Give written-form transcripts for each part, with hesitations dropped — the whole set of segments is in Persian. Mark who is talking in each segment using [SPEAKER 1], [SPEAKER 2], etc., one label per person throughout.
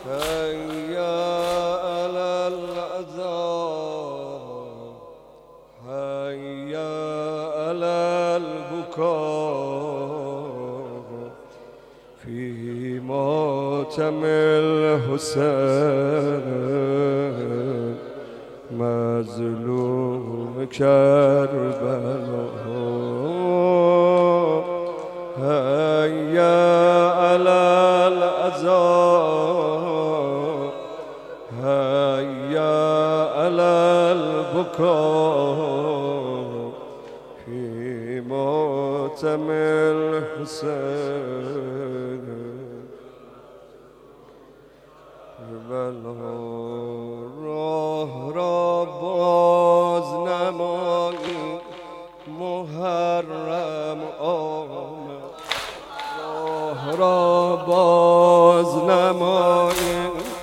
[SPEAKER 1] هيا على العذاب هيا على البكاء في ماتم الحسين مظلوم کربلا هيا على العذاب هيا على البكاء في ماتم الحسين کربلا راه را باز نمایی محرم آمد راه را باز نمایی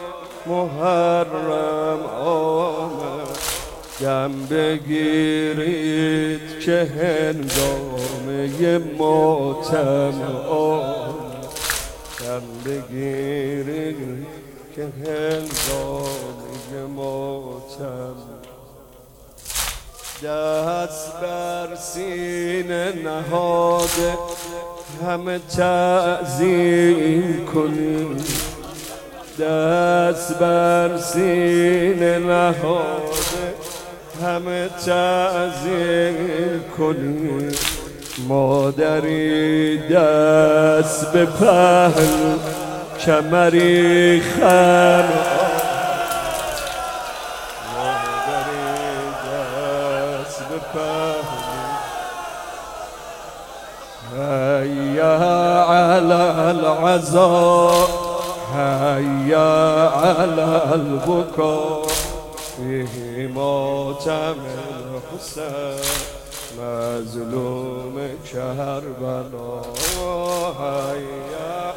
[SPEAKER 1] محرم آمد دم بگیرید که هنگامه ماتم آمد دم بگیرید که هنگامه ماتم دست بر سینه نهاده همه تعظیم کنیم دست بر سینه نهاده همه تعظیم کنیم مادری دست به پهلو کمری خم مادری دست به پهلو هيا على العذاب هيا على البكاء فيه ماتم الحسين مظلوم کربلا هيا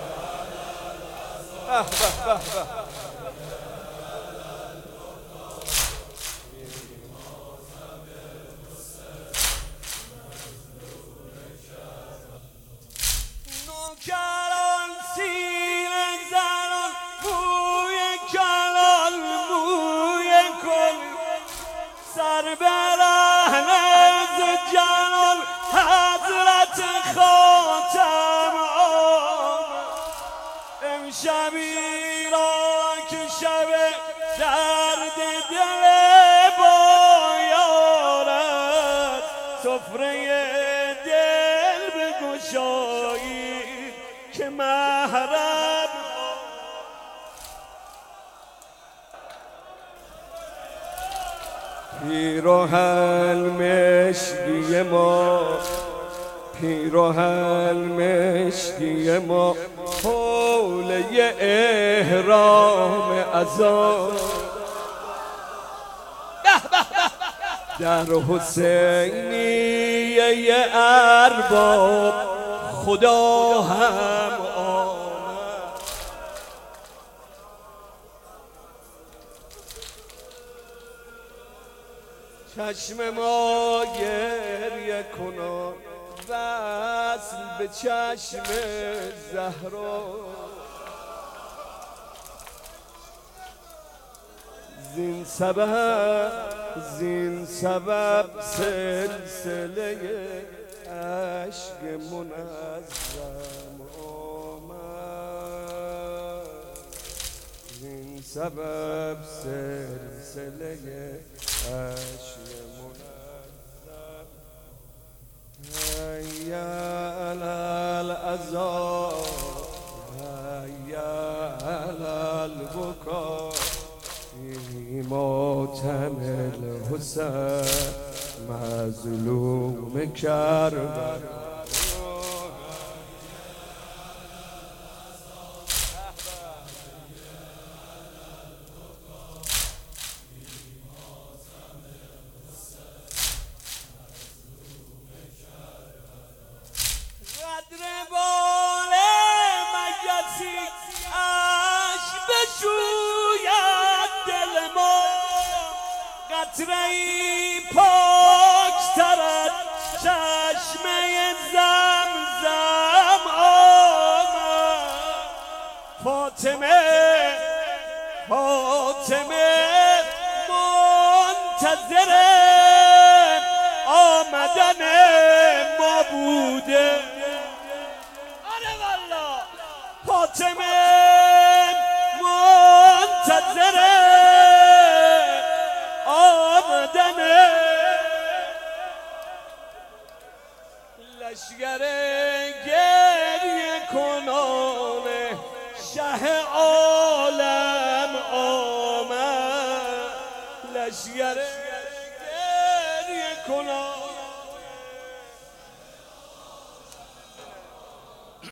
[SPEAKER 2] نوکران سینه زنان بوی کلان بوی کن سر برهنه ز جنان حضرت خاتم آمد امشبی را که شب درد دل بایارد سفره دل بگشایید که محرم
[SPEAKER 1] پیراهن مشکی ما پیراهن مشکی ما حوله احرام عذاب در حسینیه ارباب خدا هم آمد چشم ما گریه کنان وصل به چشم زهرا زین سبب سلسله عشق منظم آمد زین سبب سلسله عشق منظم هيا على العذاب هيا على البكاء في ماتم الحسين مظلوم کربلا
[SPEAKER 2] قدر بال مگسی اش بشوید دل ما قطره ای پاک ترد چشمه زمزم آمد فاطمه فاطمه منتظر آمدن ما بوده. آره والله فاطمه منتظر آمدن لشگر گریه کنان شه عالم آمد. لشگر گریه کنان